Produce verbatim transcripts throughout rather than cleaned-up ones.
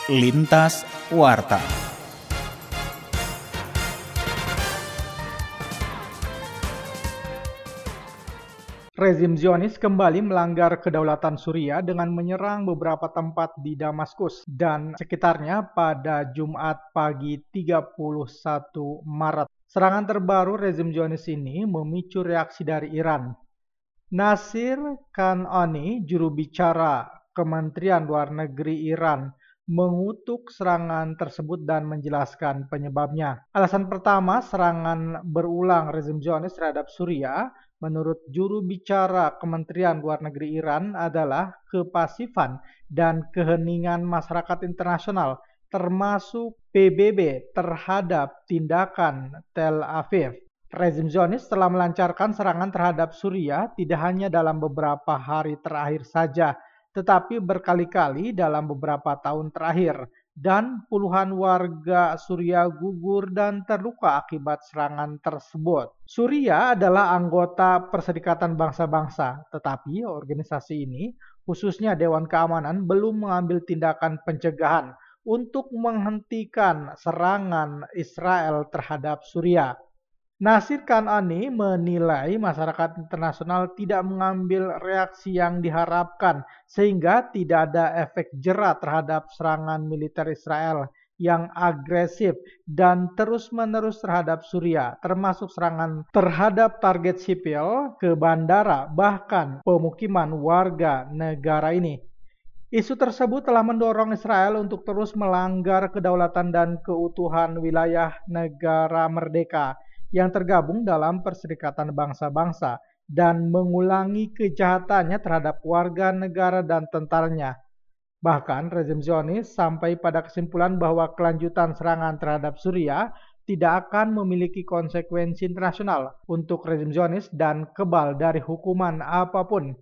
Lintas Warta. Rezim Zionis kembali melanggar kedaulatan Suriah dengan menyerang beberapa tempat di Damaskus dan sekitarnya pada Jumat pagi tiga puluh satu Maret. Serangan terbaru rezim Zionis ini memicu reaksi dari Iran. Nasir Kanani, juru bicara Kementerian Luar Negeri Iran, mengutuk serangan tersebut dan menjelaskan penyebabnya. Alasan pertama, serangan berulang rezim Zionis terhadap Suriah menurut juru bicara Kementerian Luar Negeri Iran adalah kepasifan dan keheningan masyarakat internasional, termasuk P B B, terhadap tindakan Tel Aviv. Rezim Zionis telah melancarkan serangan terhadap Suriah tidak hanya dalam beberapa hari terakhir saja, tetapi berkali-kali dalam beberapa tahun terakhir, dan puluhan warga Suriah gugur dan terluka akibat serangan tersebut. Suriah adalah anggota Perserikatan Bangsa-Bangsa, tetapi organisasi ini, khususnya Dewan Keamanan, belum mengambil tindakan pencegahan untuk menghentikan serangan Israel terhadap Suriah. Nasir Kanani menilai masyarakat internasional tidak mengambil reaksi yang diharapkan sehingga tidak ada efek jera terhadap serangan militer Israel yang agresif dan terus-menerus terhadap Suriah, termasuk serangan terhadap target sipil ke bandara, bahkan pemukiman warga negara ini. Isu tersebut telah mendorong Israel untuk terus melanggar kedaulatan dan keutuhan wilayah negara merdeka yang tergabung dalam Perserikatan Bangsa-Bangsa dan mengulangi kejahatannya terhadap warga negara dan tentaranya. Bahkan rezim Zionis sampai pada kesimpulan bahwa kelanjutan serangan terhadap Suriah tidak akan memiliki konsekuensi internasional untuk rezim Zionis dan kebal dari hukuman apapun.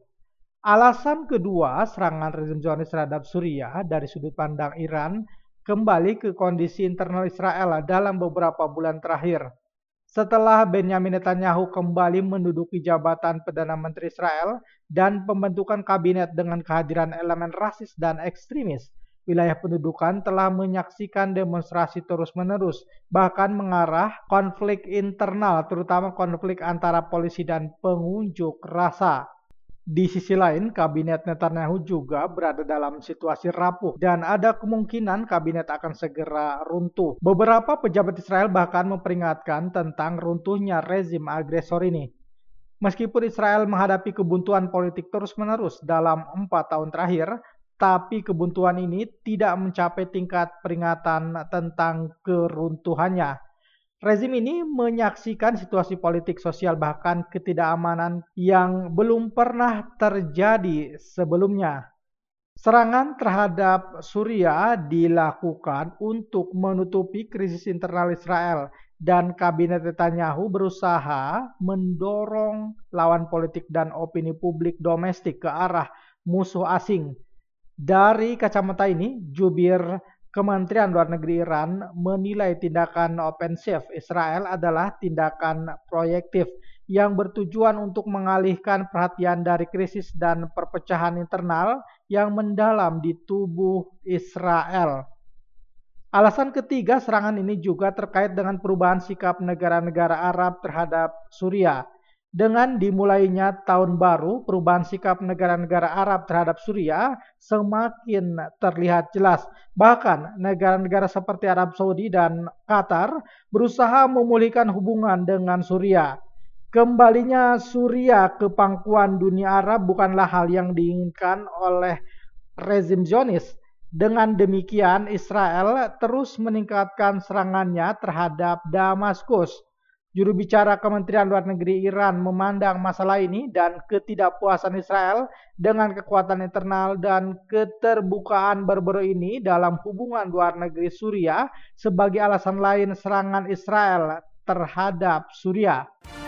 Alasan kedua, serangan rezim Zionis terhadap Suriah dari sudut pandang Iran kembali ke kondisi internal Israel dalam beberapa bulan terakhir. Setelah Benyamin Netanyahu kembali menduduki jabatan Perdana Menteri Israel dan pembentukan kabinet dengan kehadiran elemen rasis dan ekstremis, wilayah pendudukan telah menyaksikan demonstrasi terus-menerus, bahkan mengarah konflik internal, terutama konflik antara polisi dan pengunjuk rasa. Di sisi lain, kabinet Netanyahu juga berada dalam situasi rapuh dan ada kemungkinan kabinet akan segera runtuh. Beberapa pejabat Israel bahkan memperingatkan tentang runtuhnya rezim agresor ini. Meskipun Israel menghadapi kebuntuan politik terus-menerus dalam empat tahun terakhir, tapi kebuntuan ini tidak mencapai tingkat peringatan tentang keruntuhannya. Rezim ini menyaksikan situasi politik sosial bahkan ketidakamanan yang belum pernah terjadi sebelumnya. Serangan terhadap Suriah dilakukan untuk menutupi krisis internal Israel dan kabinet Netanyahu berusaha mendorong lawan politik dan opini publik domestik ke arah musuh asing. Dari kacamata ini, jubir Kementerian Luar Negeri Iran menilai tindakan ofensif Israel adalah tindakan proyektif yang bertujuan untuk mengalihkan perhatian dari krisis dan perpecahan internal yang mendalam di tubuh Israel. Alasan ketiga, serangan ini juga terkait dengan perubahan sikap negara-negara Arab terhadap Suriah. Dengan dimulainya tahun baru, perubahan sikap negara-negara Arab terhadap Suriah semakin terlihat jelas. Bahkan negara-negara seperti Arab Saudi dan Qatar berusaha memulihkan hubungan dengan Suriah. Kembalinya Suriah ke pangkuan dunia Arab bukanlah hal yang diinginkan oleh rezim Zionis. Dengan demikian, Israel terus meningkatkan serangannya terhadap Damaskus. Juru bicara Kementerian Luar Negeri Iran memandang masalah ini dan ketidakpuasan Israel dengan kekuatan internal dan keterbukaan baru-baru ini dalam hubungan luar negeri Suriah sebagai alasan lain serangan Israel terhadap Suriah.